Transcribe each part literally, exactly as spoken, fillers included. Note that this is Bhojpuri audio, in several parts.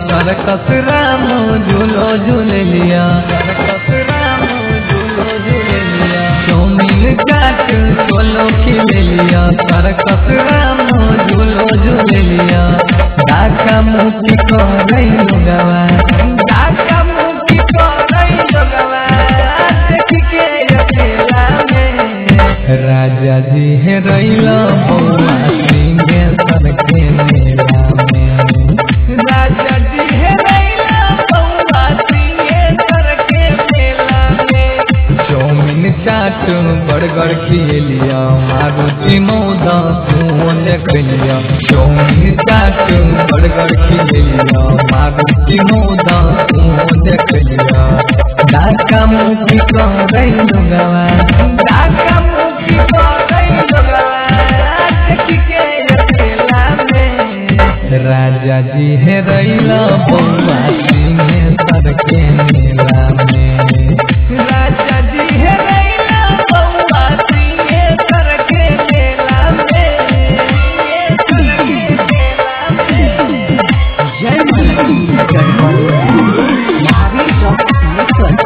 सर्कस राम झूलो झूल लिया, सर्कस राम झूलो झूल लिया, चौमिन चाट चोलो खिल लिया, सर्कस राम झूलो झूल लिया, ढाका मुखी को रही लोगवा, ढाका मुखी को रही लोगवा, देख के अकेला में राजा जी है रैला बउआ सिंहेश्वर के मेला में, राजा जी है रैला बउआ सिंहेश्वर के मेला में, चौमिन चाट बर्गर खिए लिया, मारुति मौदा सुन देख लिया, चौमिन चाट बर्गर खिए लिया, मारुति मौदा सुन देख लिया, ढाका मुखी को रही लोगवा, ढाका मुखी को रही लोगवा, देख के अकेला में राजा जी है रैला बउआ सिंहेश्वर के मेला में, राजा जी है रैला बउआ सिंहेश्वर के मेला में, जय महावीर चौक सिंहेश्वर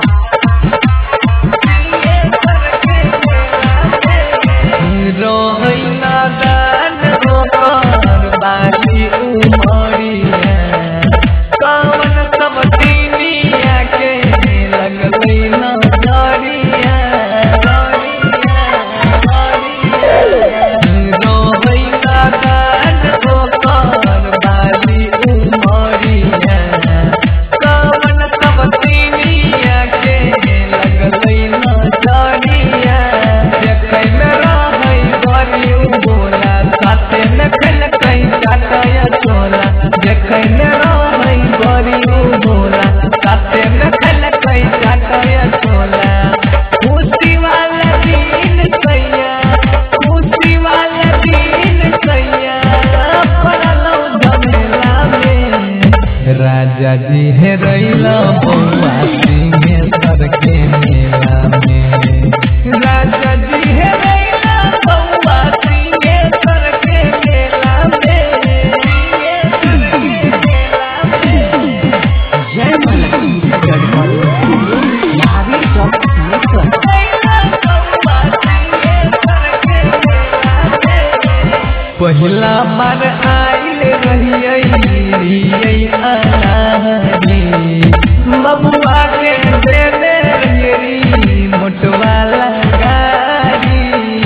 रोहई नादान होकर बाली उमरिया, कवन सब दुनिया के लगवई नजरिया, रोहई नादान होकर बाली उमरिया, कवन सब दुनिया के लगवई नजरिया, देखै में रहई बड़ी बोला, साथे में खेल कई चाटया चोला, देखै में रहई बड़ी बोला, साथे में खेल कई चाटया चोला, खुशी वाला दिन सैया, खुशी वाला दिन सैया, पड़लो झमेला में राजा जी है रैला बउआ सिंहेश्वर के मेला में, राजा जी है रैला बउआ सिंहेश्वर के मेला में, जय महावीर चौक सिंहेश्वर पहिला बार आइल रहिए अनारी, बबुआ के देने रहिए मोटवाला गाड़ी,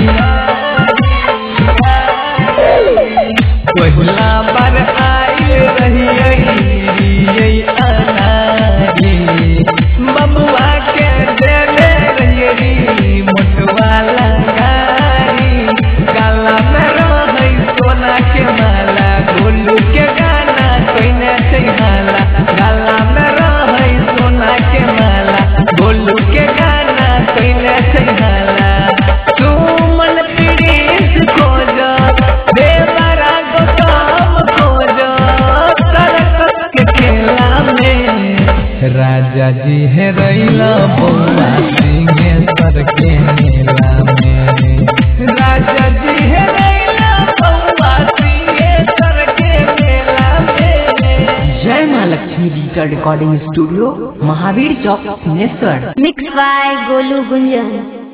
पहिला बार आइल रहिए अनारी, बबुआ के देने रहिए मोटवाला गाड़ी, काला में रहई सोना के माला, गोलू के गाना कोइने चहाला, काला में रहई सोना के माला, गोलू के गाना कोइने चहाला, तू मन प्रीत खोज देवरा गौतम खोज, सर्कस के खेला में राजा जी है रैला बउआ सिंहेश्वर के मेला में, राजा जी है रैला बउआ सिंहेश्वर के मेला में। Jai Maa Lakshmi digital recording studio Mahavir Chowk Singheshwar. Mix by Golu Gunjan.